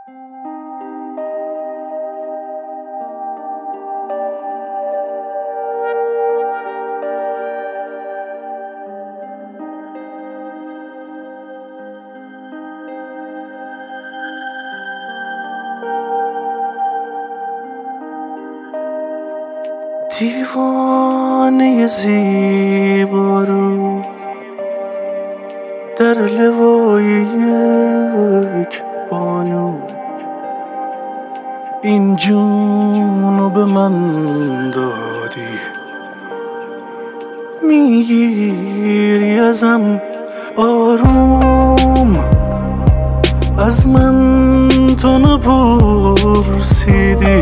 دیوانه زیبا رو در لوای یک بانو، این جونو به من دادی، میگیری ازم آروم، از من تو نپرسیدی،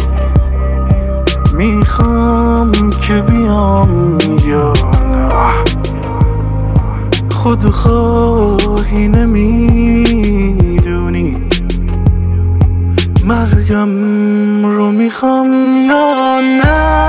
میخوام که بیام یا نه، خودخواهی نمیدونی مرگم رو میخوام یا نه.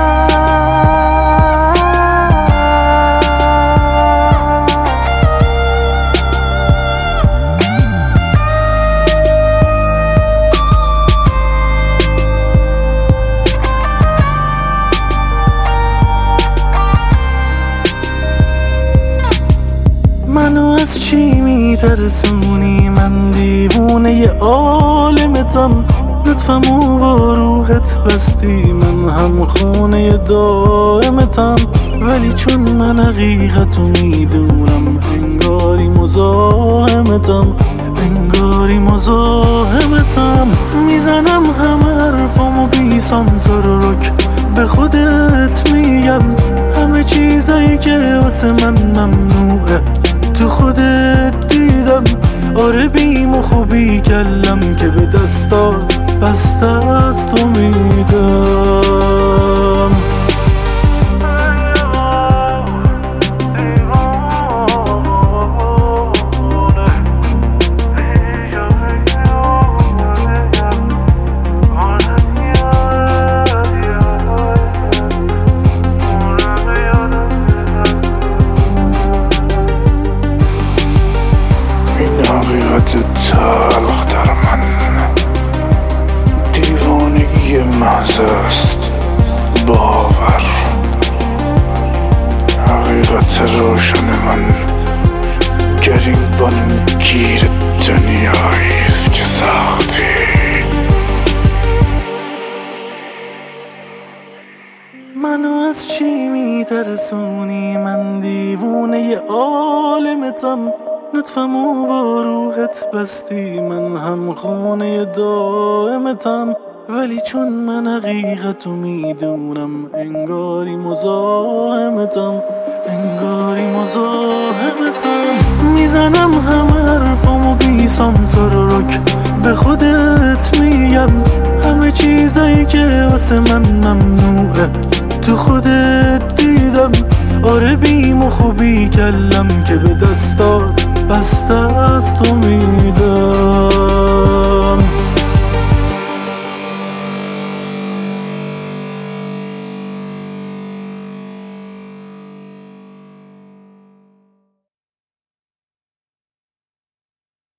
منو از چی میترسونی؟ من دیوونه عالمتم، لطفمو با روحت بستی، من هم خونه دائمتم، ولی چون من حقیقتو میدونم انگاری مزاحمتم، انگاری مزاحمتم، میزنم همه حرفامو بی سانسور و رک، به خودت میگم همه چیزایی که واسه من ممنوعه تو خودت دیدم، آره بیم و خوبی کلم که به دستات بسته از تو میدم. تلخ در من دیوانگی محض است، باور حقیقت روشن من گریبان گیر دنیاییست که ساختی. منو از چی میترسونی؟ من دیوونه عالمتم، لطفمو با روحت بستی، من هم خونه دائمتم، ولی چون من حقیقتو میدونم انگاری مزاحمتم، انگاری مزاحمتم، میزنم همه حرفامو بی سانسور و رک، به خودت میگم همه چیزایی که واسه من ممنوعه تو خودت دیدم، آره بیم و خوبی کلم که به دستات بسته از تو میدم.